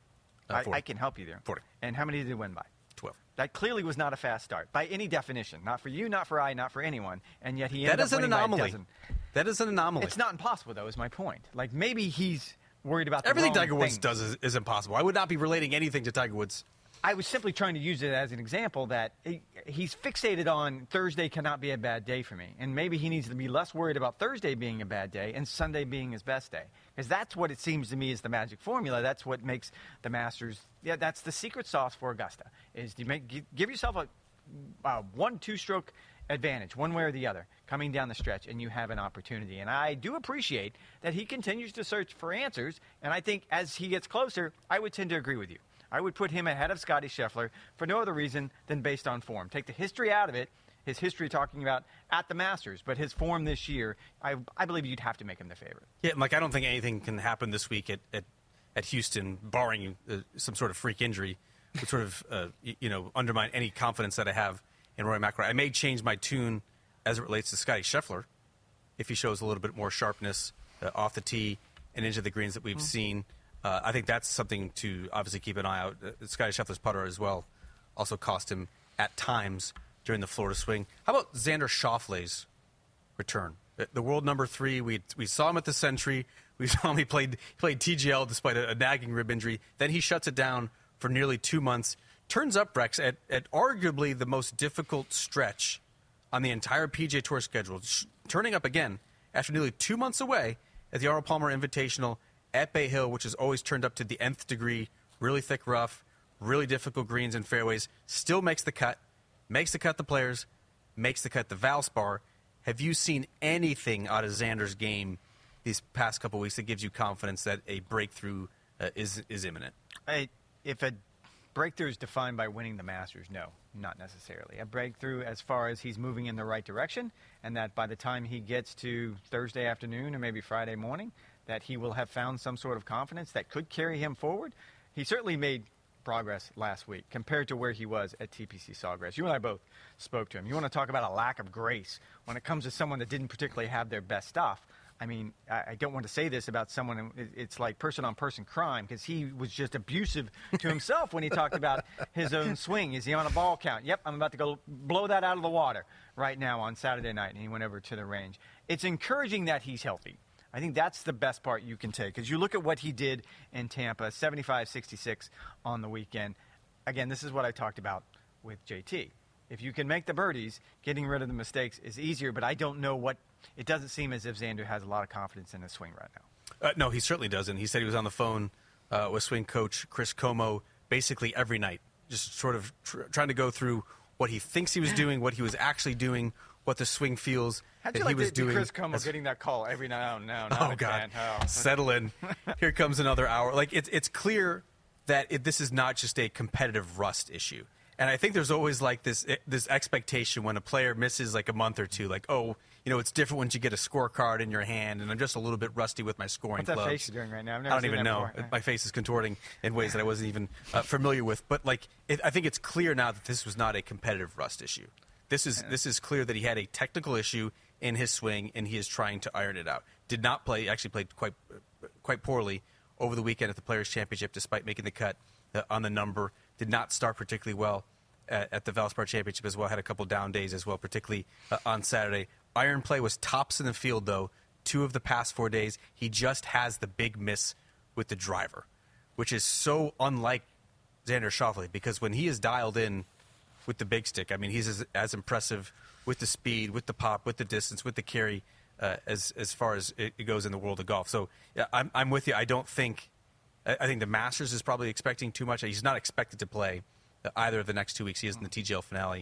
I can help you there. 40. And how many did he win by? 12. That clearly was not a fast start by any definition. Not for you, not for I, not for anyone. And yet he ended up winning by a dozen. That is an anomaly. It's not impossible, though, is my point. Like, maybe he's worried about the everything wrong Tiger Woods things. does is impossible. I would not be relating anything to Tiger Woods. I was simply trying to use it as an example that he's fixated on Thursday cannot be a bad day for me. And maybe he needs to be less worried about Thursday being a bad day and Sunday being his best day. Because that's what it seems to me is the magic formula. That's what makes the Masters. Yeah, that's the secret sauce for Augusta, is to give yourself a 1-2 stroke advantage, one way or the other, coming down the stretch, and you have an opportunity. And I do appreciate that he continues to search for answers. And I think as he gets closer, I would tend to agree with you. I would put him ahead of Scottie Scheffler for no other reason than based on form. Take the history out of it, his history talking about at the Masters, but his form this year, I believe you'd have to make him the favorite. Yeah, Mike, I don't think anything can happen this week at Houston, barring some sort of freak injury, would sort of undermine any confidence that I have in Rory McIlroy. I may change my tune as it relates to Scottie Scheffler if he shows a little bit more sharpness off the tee and into the greens that we've seen. I think that's something to obviously keep an eye out. Scottie Scheffler's putter as well also cost him at times during the Florida swing. How about Xander Schauffele's return? The world number 3, we saw him at the Century. We saw him, he played TGL despite a nagging rib injury. Then he shuts it down for nearly 2 months. Turns up, Rex, at arguably the most difficult stretch on the entire PGA Tour schedule. Turning up again after nearly 2 months away at the Arnold Palmer Invitational at Bay Hill, which is always turned up to the nth degree, really thick rough, really difficult greens and fairways, still makes the cut the Players, makes the cut the Valspar. Have you seen anything out of Xander's game these past couple weeks that gives you confidence that a breakthrough is imminent? If a breakthrough is defined by winning the Masters, no, not necessarily. A breakthrough as far as he's moving in the right direction, and that by the time he gets to Thursday afternoon or maybe Friday morning, that he will have found some sort of confidence that could carry him forward. He certainly made progress last week compared to where he was at TPC Sawgrass. You and I both spoke to him. You want to talk about a lack of grace when it comes to someone that didn't particularly have their best stuff. I mean, I don't want to say this about someone. It's like person-on-person crime because he was just abusive to himself when he talked about his own swing. Is he on a ball count? Yep, I'm about to go blow that out of the water right now on Saturday night, and he went over to the range. It's encouraging that he's healthy. I think that's the best part you can take. Because you look at what he did in Tampa, 75-66 on the weekend. Again, this is what I talked about with JT. If you can make the birdies, getting rid of the mistakes is easier, but I don't know what – it doesn't seem as if Xander has a lot of confidence in his swing right now. No, he certainly doesn't. He said he was on the phone with swing coach Chris Como basically every night, just sort of trying to go through what he thinks he was doing, what he was actually doing, what the swing feels How'd that you he like was to doing. Chris Como getting that call every now and now? Oh, God. Settle in. Here comes another hour. Like, it's clear that this is not just a competitive rust issue. And I think there's always like this expectation when a player misses like a month or two, like, oh, it's different when you get a scorecard in your hand, and I'm just a little bit rusty with my scoring What's gloves. that face you're doing right now? I've never I don't seen even that know. before. My face is contorting in ways that I wasn't even familiar with. But I think it's clear now that this was not a competitive rust issue. This is clear that he had a technical issue in his swing, and he is trying to iron it out. Did not play. Actually played quite poorly over the weekend at the Players Championship, despite making the cut on the number. Did not start particularly well at the Valspar Championship as well. Had a couple down days as well, particularly on Saturday. Iron play was tops in the field, though, 2 of the past 4 days. He just has the big miss with the driver, which is so unlike Xander Schauffele, because when he is dialed in with the big stick, I mean, he's as impressive with the speed, with the pop, with the distance, with the carry, as far as it goes in the world of golf. So yeah, I'm with you. I think the Masters is probably expecting too much. He's not expected to play either of the next 2 weeks. He is in the TGL finale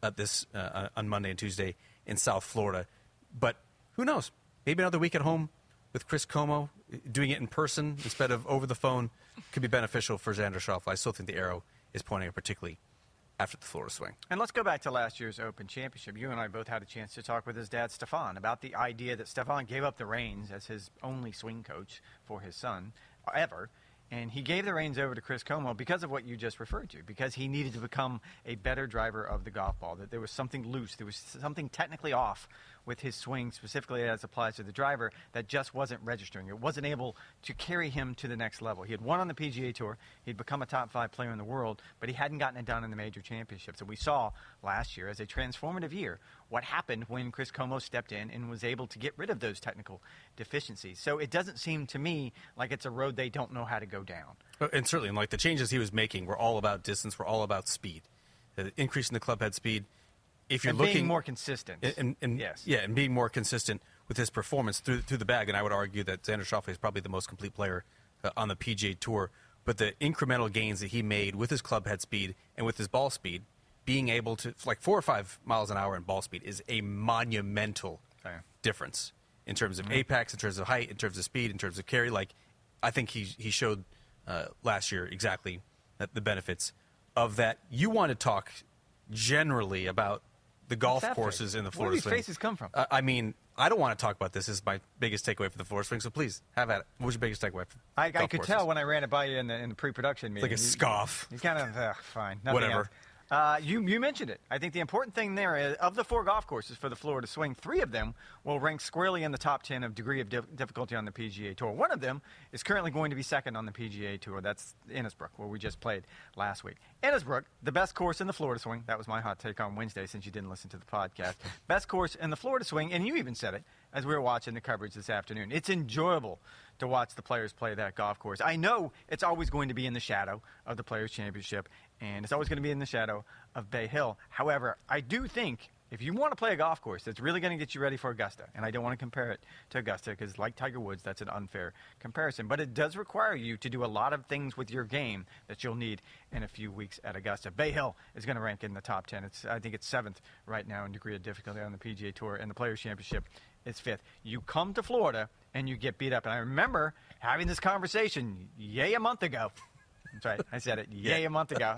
on Monday and Tuesday in South Florida. But who knows? Maybe another week at home with Chris Como, doing it in person instead of over the phone, could be beneficial for Xander Schauffele. I still think the arrow is pointing up particularly after the Florida swing. And let's go back to last year's Open Championship. You and I both had a chance to talk with his dad, Stefan, about the idea that Stefan gave up the reins as his only swing coach for his son ever. And he gave the reins over to Chris Como because of what you just referred to, because he needed to become a better driver of the golf ball, that there was something loose, there was something technically off with his swing, specifically as applies to the driver, that just wasn't registering. It wasn't able to carry him to the next level. He had won on the PGA Tour. He'd become a top 5 player in the world, but he hadn't gotten it done in the major championships. And we saw last year, as a transformative year, what happened when Chris Como stepped in and was able to get rid of those technical deficiencies. So it doesn't seem to me like it's a road they don't know how to go down. And certainly, like, the changes he was making were all about distance, were all about speed, increasing the club head speed. If you're looking being more consistent, yes, yeah, and being more consistent with his performance through the bag, and I would argue that Xander Schauffele is probably the most complete player on the PGA Tour. But the incremental gains that he made with his club head speed and with his ball speed, being able to, like, 4 or 5 miles an hour in ball speed is a monumental difference in terms of apex, in terms of height, in terms of speed, in terms of carry. Like, I think he showed last year exactly the benefits of that. You want to talk generally about the golf courses in the Florida swing. Where do these faces come from? I mean, I don't want to talk about this. This is my biggest takeaway for the Florida swing, so please, have at it. What was your biggest takeaway? I could tell when I ran it by you in the pre-production meeting. It's like a scoff. He's kind of, fine. Whatever. Else. You mentioned it. I think the important thing there is, of the 4 golf courses for the Florida swing, 3 of them will rank squarely in the top 10 of degree of difficulty on the PGA Tour. One of them is currently going to be second on the PGA Tour. That's Innisbrook, where we just played last week. Innisbrook, the best course in the Florida swing. That was my hot take on Wednesday, since you didn't listen to the podcast. Best course in the Florida swing, and you even said it as we were watching the coverage this afternoon. It's enjoyable to watch the players play that golf course. I know it's always going to be in the shadow of the Players' Championship, and it's always going to be in the shadow of Bay Hill. However, I do think if you want to play a golf course that's really going to get you ready for Augusta, and I don't want to compare it to Augusta because, like Tiger Woods, that's an unfair comparison, but it does require you to do a lot of things with your game that you'll need in a few weeks at Augusta. Bay Hill is going to rank in the top 10. I think it's 7th right now in degree of difficulty on the PGA Tour, and the Players' Championship is 5th. You come to Florida and you get beat up. And I remember having this conversation, a month ago. That's right, I said it, a month ago,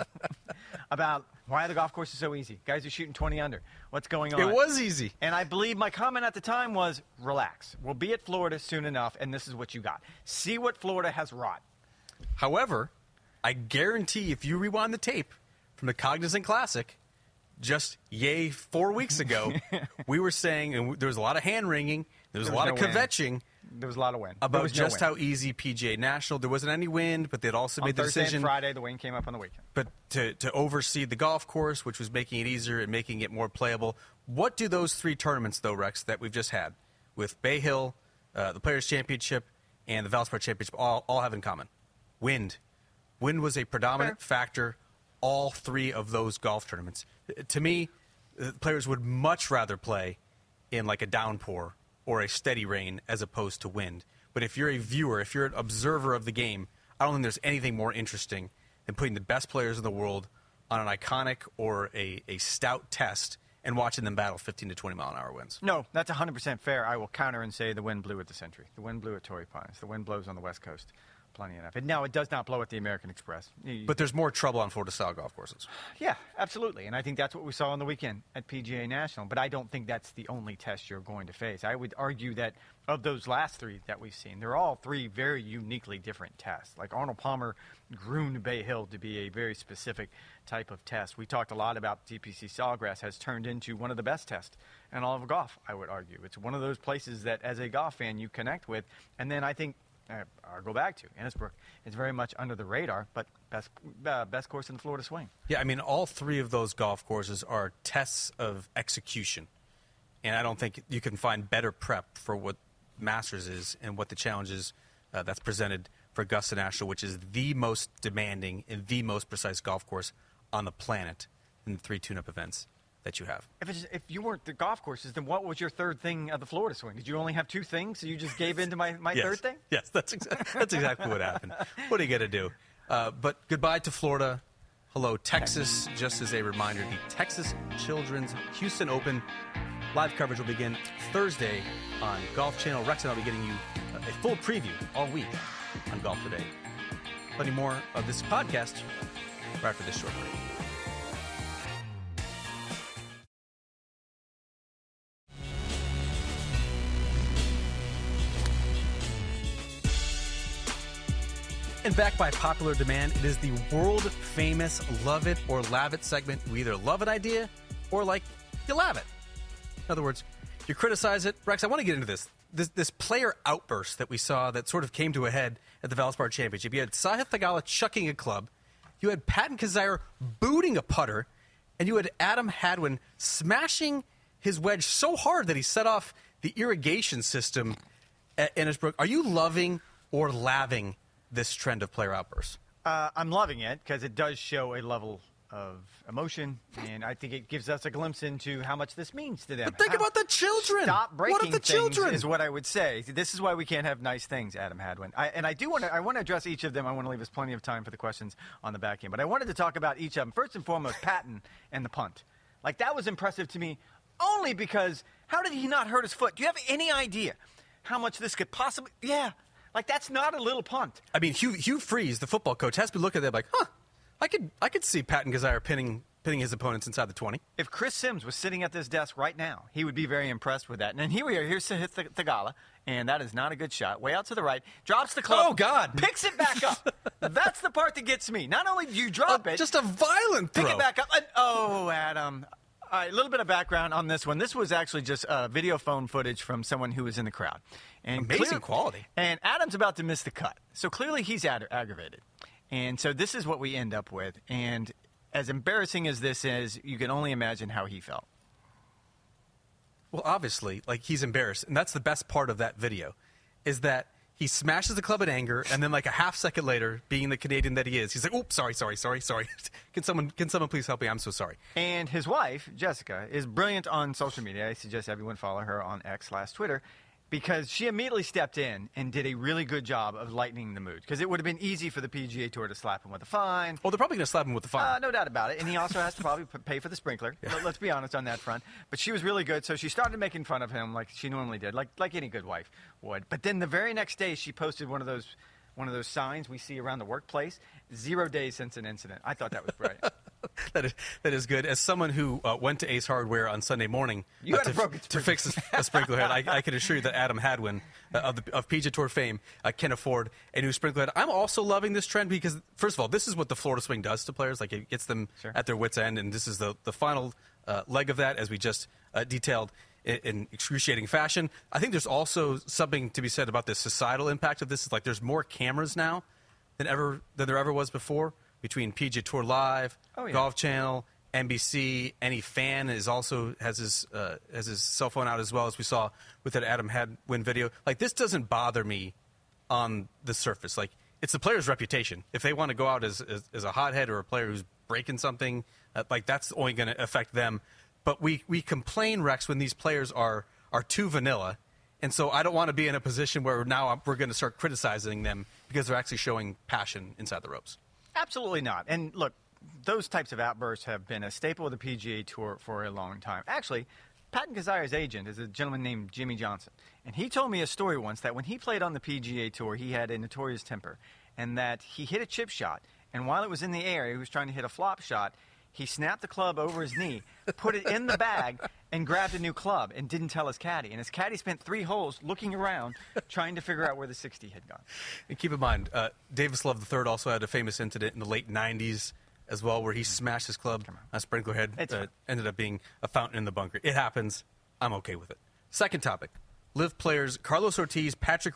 about why the golf course is so easy. Guys are shooting 20 under. What's going on? It was easy. And I believe my comment at the time was, relax. We'll be at Florida soon enough, and this is what you got. See what Florida has wrought. However, I guarantee if you rewind the tape from the Cognizant Classic, just 4 weeks ago, we were saying, and there was a lot of hand-wringing, there was a lot of kvetching. There was a lot of wind. About just how easy PGA National. There wasn't any wind, but they'd also made the Thursday decision. And Friday, the wind came up on the weekend. But to oversee the golf course, which was making it easier and making it more playable. What do those 3 tournaments, though, Rex, that we've just had, with Bay Hill, the Players' Championship, and the Valspar Championship, all have in common? Wind. Wind was a predominant factor all 3 of those golf tournaments. To me, players would much rather play in like a downpour or a steady rain as opposed to wind. But if you're a viewer, if you're an observer of the game, I don't think there's anything more interesting than putting the best players in the world on an iconic or a stout test and watching them battle 15 to 20-mile-an-hour winds. No, that's 100% fair. I will counter and say the wind blew at the Century. The wind blew at Torrey Pines. The wind blows on the West Coast. Plenty enough. No, it does not blow at the American Express. But there's more trouble on Florida-style golf courses. Yeah, absolutely. And I think that's what we saw on the weekend at PGA National. But I don't think that's the only test you're going to face. I would argue that of those last 3 that we've seen, they're all 3 very uniquely different tests. Like Arnold Palmer groomed Bay Hill to be a very specific type of test. We talked a lot about TPC Sawgrass has turned into one of the best tests in all of golf, I would argue. It's one of those places that as a golf fan you connect with. And then I think I'll go back to Innisbrook. It's very much under the radar, but best course in the Florida Swing. Yeah, I mean, all three of those golf courses are tests of execution. And I don't think you can find better prep for what Masters is and what the challenge is that's presented for Augusta National, which is the most demanding and the most precise golf course on the planet in the 3 tune-up events that you have. If you weren't the golf courses, then what was your third thing of the Florida Swing? Did you only have 2 things, so you just gave in to my Yes. third thing? Yes, that's exactly what happened. What are you going to do? But goodbye to Florida. Hello, Texas. Just as a reminder, the Texas Children's Houston Open live coverage will begin Thursday on Golf Channel. Rex and I'll be getting you a full preview all week on Golf Today. Plenty more of this podcast right after this short break. And back by popular demand, it is the world-famous Love It or Lav It segment. We either love an idea or, you lav it. In other words, you criticize it. Rex, I want to get into this player outburst that we saw that sort of came to a head at the Valspar Championship. You had Sahith Theegala chucking a club. You had Patton Kizzire booting a putter. And you had Adam Hadwin smashing his wedge so hard that he set off the irrigation system at Innisbrook. Are you loving or laving this trend of player outbursts? I'm loving it because it does show a level of emotion, and I think it gives us a glimpse into how much this means to them. But think about the children. Stop breaking what of the children? Is what I would say. This is why we can't have nice things, Adam Hadwin. I want to address each of them. I want to leave us plenty of time for the questions on the back end. But I wanted to talk about each of them. First and foremost, Patton and the punt. That was impressive to me only because how did he not hurt his foot? Do you have any idea how much this could possibly... Yeah. That's not a little punt. I mean, Hugh Freeze, the football coach, has to look at that I could see Patton Kizzire pinning his opponents inside the 20. If Chris Sims was sitting at this desk right now, he would be very impressed with that. And then here we are. Here's Sahith Theegala, and that is not a good shot. Way out to the right. Drops the club. Oh, God. Picks it back up. That's the part that gets me. Not only do you drop it. Just a violent throw. Pick it back up. Adam. All right, a little bit of background on this one. This was actually just video phone footage from someone who was in the crowd. And amazing quality. And Adam's about to miss the cut. So clearly he's aggravated. And so this is what we end up with. And as embarrassing as this is, you can only imagine how he felt. Well, obviously, he's embarrassed. And that's the best part of that video, is that he smashes the club in anger, and then a half second later, being the Canadian that he is, he's like, "Oops, sorry. Can someone please help me? I'm so sorry." And his wife, Jessica, is brilliant on social media. I suggest everyone follow her on X/Twitter, because she immediately stepped in and did a really good job of lightening the mood. Because it would have been easy for the PGA Tour to slap him with a fine. Well, they're probably going to slap him with the fine. No doubt about it. And he also has to probably pay for the sprinkler. Yeah. Let's be honest on that front. But she was really good. So she started making fun of him like she normally did, like any good wife would. But then the very next day, she posted one of those signs we see around the workplace, 0 days since an incident. I thought that was brilliant. That is good. As someone who went to Ace Hardware on Sunday morning to fix a sprinkler head, I can assure you that Adam Hadwin of PGA Tour fame can afford a new sprinkler head. I'm also loving this trend because, first of all, this is what the Florida Swing does to players. It gets them at their wits' end, and this is the final leg of that, as we just detailed in excruciating fashion. I think there's also something to be said about the societal impact of this. It's there's more cameras now than there ever was before. Between PGA Tour Live, Golf Channel, NBC, any fan has his cell phone out as well, as we saw with that Adam Hadwin video. This doesn't bother me on the surface. It's the player's reputation. If they want to go out as a hothead or a player who's breaking something, that's only going to affect them. But we complain, Rex, when these players are too vanilla. And so I don't want to be in a position where now we're going to start criticizing them because they're actually showing passion inside the ropes. Absolutely not. And look, those types of outbursts have been a staple of the PGA Tour for a long time. Actually, Patton Kizzire's agent is a gentleman named Jimmy Johnson. And he told me a story once that when he played on the PGA Tour, he had a notorious temper. And that he hit a chip shot. And while it was in the air, he was trying to hit a flop shot. He snapped the club over his knee, put it in the bag, and grabbed a new club and didn't tell his caddy. And his caddy spent 3 holes looking around, trying to figure out where the 60 had gone. And keep in mind, Davis Love III also had a famous incident in the late 90s as well, where he smashed his club. A sprinkler head ended up being a fountain in the bunker. It happens. I'm okay with it. Second topic. LIV players Carlos Ortiz, Patrick Reed,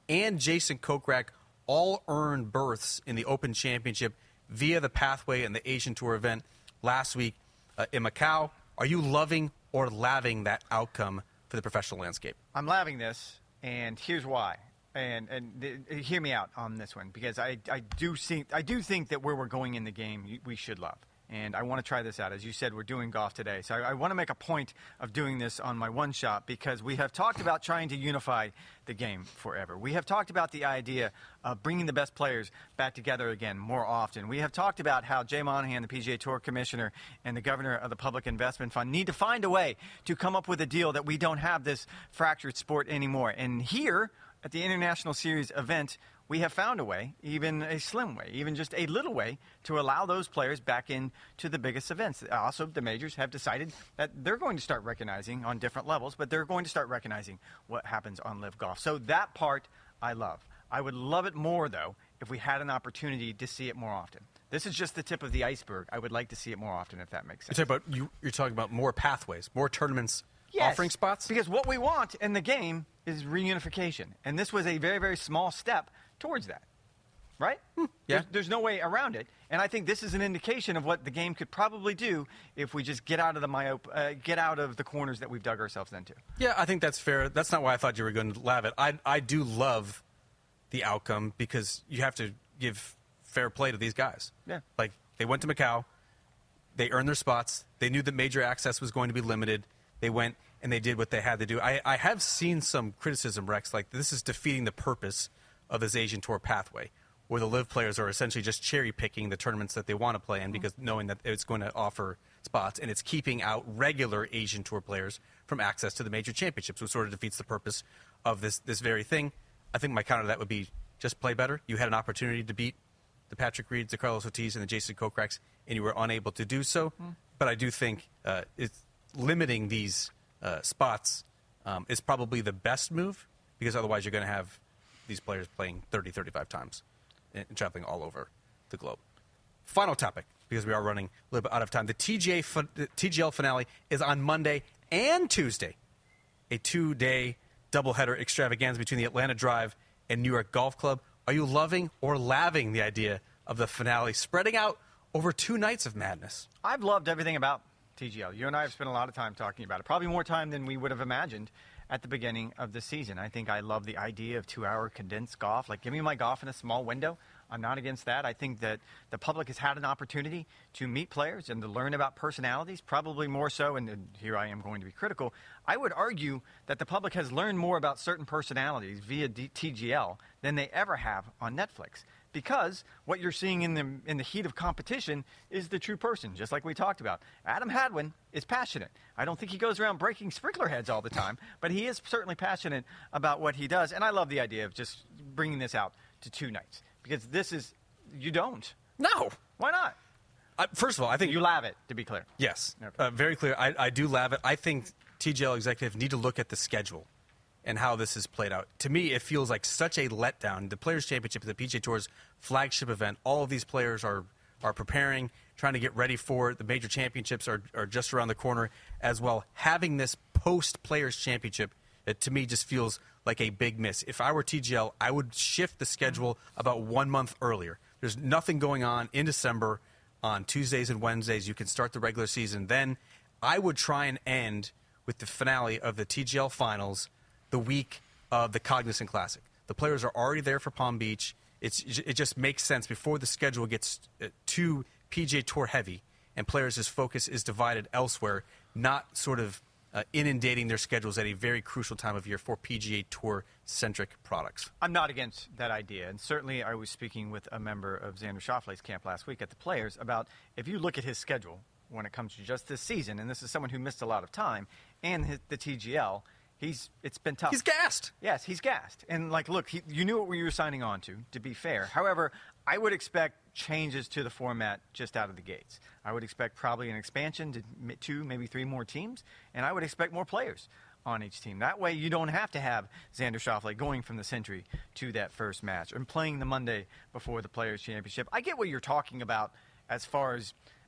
and Jason Kokrak all earned berths in the Open Championship via the pathway in the Asian Tour event last week in Macau. Are you loving or laving that outcome for the professional landscape? I'm laving this, and here's why. And hear me out on this one, because I do think that where we're going in the game, we should love. And I want to try this out. As you said, we're doing golf today. So I want to make a point of doing this on my one shot, because we have talked about trying to unify the game forever. We have talked about the idea of bringing the best players back together again more often. We have talked about how Jay Monahan, the PGA Tour Commissioner, and the Governor of the Public Investment Fund need to find a way to come up with a deal that we don't have this fractured sport anymore. And here at the International Series event, we have found a way, even a slim way, even just a little way, to allow those players back into the biggest events. Also, the majors have decided that they're going to start recognizing on different levels, but they're going to start recognizing what happens on LIV Golf. So that part I love. I would love it more, though, if we had an opportunity to see it more often. This is just the tip of the iceberg. I would like to see it more often, if that makes sense. You're talking about more pathways, more tournaments, yes, offering spots? Because what we want in the game is reunification. And this was a very, very small step towards that, right? Yeah. There's no way around it, and I think this is an indication of what the game could probably do if we just get out of the corners that we've dug ourselves into. Yeah, I think that's fair. That's not why I thought you were going to laugh at. I do love the outcome, because you have to give fair play to these guys. Yeah. Like, they went to Macau, they earned their spots, they knew that major access was going to be limited, they went and they did what they had to do. I have seen some criticism, Rex, like this is defeating the purpose of this Asian Tour pathway, where the LIV players are essentially just cherry-picking the tournaments that they want to play in, because knowing that it's going to offer spots, and it's keeping out regular Asian Tour players from access to the major championships, which sort of defeats the purpose of this very thing. I think my counter to that would be just play better. You had an opportunity to beat the Patrick Reeds, the Carlos Ortiz, and the Jason Kokrak's, and you were unable to do so. But I do think it's limiting these spots is probably the best move, because otherwise you're going to have these players playing 30, 35 times and traveling all over the globe. Final topic, because we are running a little bit out of time. The TGL finale is on Monday and Tuesday, a 2-day doubleheader extravaganza between the Atlanta Drive and New York Golf Club. Are you loving or laving the idea of the finale spreading out over 2 nights of madness? I've loved everything about TGL. You and I have spent a lot of time talking about it, probably more time than we would have imagined at the beginning of the season. I think I love the idea of 2-hour condensed golf. Like, give me my golf in a small window. I'm not against that. I think that the public has had an opportunity to meet players and to learn about personalities, probably more so, and here I am going to be critical, I would argue that the public has learned more about certain personalities via TGL than they ever have on Netflix. Because what you're seeing in the heat of competition is the true person, just like we talked about. Adam Hadwin is passionate. I don't think he goes around breaking sprinkler heads all the time, but he is certainly passionate about what he does. And I love the idea of just bringing this out to 2 nights, because this is – you don't. No. Why not? First of all, I think – You lav it, to be clear. Yes. Okay. Very clear. I do lav it. I think TGL executives need to look at the schedule and how this is played out. To me, it feels like such a letdown. The Players' Championship is the PGA Tour's flagship event. All of these players are preparing, trying to get ready for it. The major championships are just around the corner as well. Having this post-Players' Championship, it to me just feels like a big miss. If I were TGL, I would shift the schedule about 1 month earlier. There's nothing going on in December on Tuesdays and Wednesdays. You can start the regular season. Then I would try and end with the finale of the TGL Finals the week of the Cognizant Classic. The players are already there for Palm Beach. It just makes sense before the schedule gets too PGA Tour heavy and players' focus is divided elsewhere, not sort of inundating their schedules at a very crucial time of year for PGA Tour-centric products. I'm not against that idea, and certainly I was speaking with a member of Xander Schauffele's camp last week at the Players about if you look at his schedule when it comes to just this season, and this is someone who missed a lot of time, and the TGL, it's been tough. He's gassed. Yes, he's gassed. And, look, you knew what you were signing on to be fair. However, I would expect changes to the format just out of the gates. I would expect probably an expansion to 2, maybe 3 more teams, and I would expect more players on each team. That way you don't have to have Xander Schauffele going from the Century to that first match and playing the Monday before the Players' Championship. I get what you're talking about as far as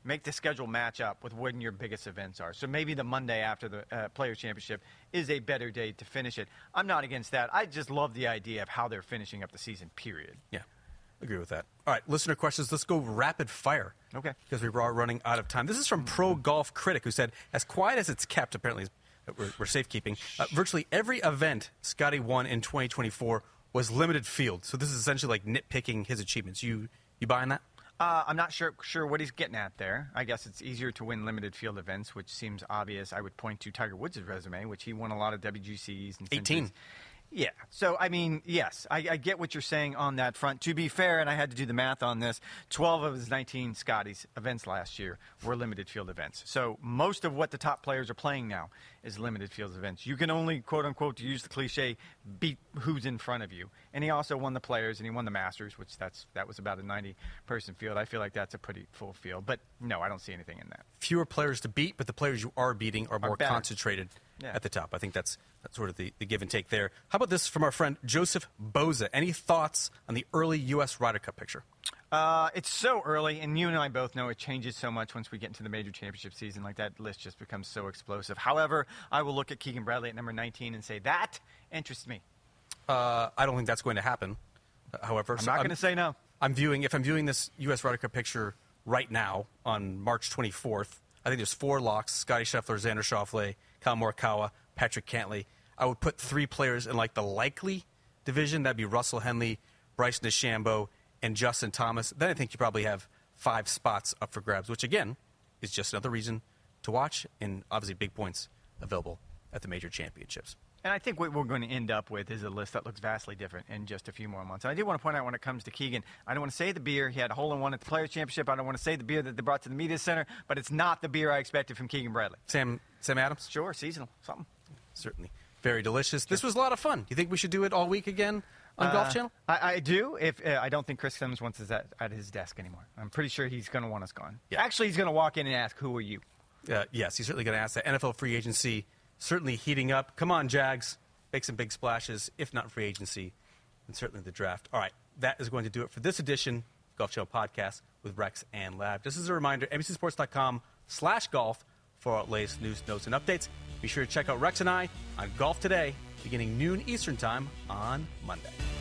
Make the schedule match up with when your biggest events are. So maybe the Monday after the Players' Championship is a better day to finish it. I'm not against that. I just love the idea of how they're finishing up the season, period. Yeah, agree with that. All right, listener questions. Let's go rapid fire. Okay. Because we are running out of time. This is from Pro Golf Critic, who said, as quiet as it's kept, apparently we're safekeeping, virtually every event Scotty won in 2024 was limited field. So this is essentially like nitpicking his achievements. You buying that? I'm not sure what he's getting at there. I guess it's easier to win limited field events, which seems obvious. I would point to Tiger Woods' resume, which he won a lot of WGCs and 18. Yeah. So, I mean, yes, I get what you're saying on that front. To be fair, and I had to do the math on this, 12 of his 19 Scotties events last year were limited field events. So most of what the top players are playing now is limited field events. You can only, quote unquote, to use the cliche, beat who's in front of you. And he also won the Players and he won the Masters, which that was about a 90-person field. I feel like that's a pretty full field. But no, I don't see anything in that. Fewer players to beat, but the players you are beating are more concentrated at the top. I think that's sort of the give and take there. How about this from our friend Joseph Boza? Any thoughts on the early U.S. Ryder Cup picture? It's so early, and you and I both know it changes so much once we get into the major championship season. Like, that list just becomes so explosive. However, I will look at Keegan Bradley at number 19 and say, that interests me. I don't think that's going to happen, however. I'm not going to say no. If I'm viewing this U.S. Ryder Cup picture right now on March 24th, I think there's 4 locks: Scotty Scheffler, Xander Schauffele, Kyle Morikawa, Patrick Cantlay. I would put 3 players in like the likely division. That'd be Russell Henley, Bryson DeChambeau, and Justin Thomas. Then I think you probably have 5 spots up for grabs, which again is just another reason to watch, and obviously big points available at the major championships. And I think what we're going to end up with is a list that looks vastly different in just a few more months. And I do want to point out when it comes to Keegan, I don't want to say the beer. He had a hole-in-one at the Players' Championship. I don't want to say the beer that they brought to the Media Center, but it's not the beer I expected from Keegan Bradley. Sam Adams? Sure, seasonal, something. Certainly. Very delicious. This was a lot of fun. Do you think we should do it all week again on Golf Channel? I do. I don't think Chris Simmons wants us at his desk anymore. I'm pretty sure he's going to want us gone. Yeah. Actually, he's going to walk in and ask, who are you? Yes, he's certainly going to ask that. NFL free agency certainly heating up. Come on, Jags. Make some big splashes, if not free agency, and certainly the draft. All right, that is going to do it for this edition of Golf Channel Podcast with Rex and Lab. Just as a reminder, NBCSports.com/golf for our latest news, notes, and updates. Be sure to check out Rex and I on Golf Today, beginning noon Eastern Time on Monday.